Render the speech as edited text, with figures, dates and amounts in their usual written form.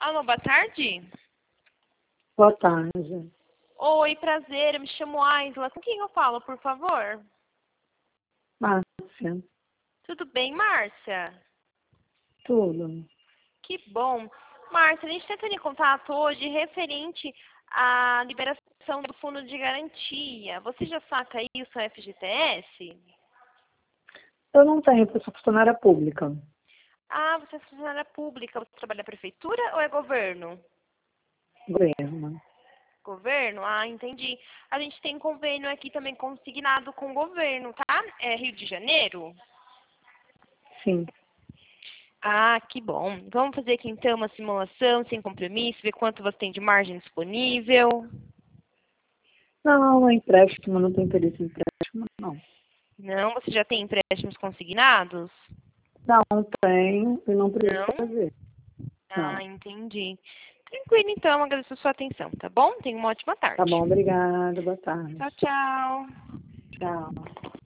Alô, boa tarde. Boa tarde. Oi, prazer, eu me chamo Aisla. Com quem eu falo, por favor? Márcia, Tudo bem, Márcia? tudo. Que bom. Márcia, a gente está tendo em contato hoje referente à liberação do fundo de garantia. Você já saca aí o seu FGTS? Eu não tenho, porque eu sou funcionária pública. Ah, você é funcionária pública. Você trabalha na prefeitura ou é governo? Governo. Governo? Ah, entendi. A gente tem convênio aqui também consignado com o governo, tá? É Rio de Janeiro? Sim. Ah, que bom. Vamos fazer aqui então uma simulação sem compromisso, ver quanto você tem de margem disponível. Não, é empréstimo, não tenho interesse em empréstimo, não. Não, você já tem empréstimos consignados? Não tenho e não preciso Não? fazer. Ah, Não. entendi. Tranquilo então, agradeço a sua atenção, tá bom? Tenha uma ótima Tá tarde. bom, obrigada. Boa tarde. Tchau, tchau. Tchau.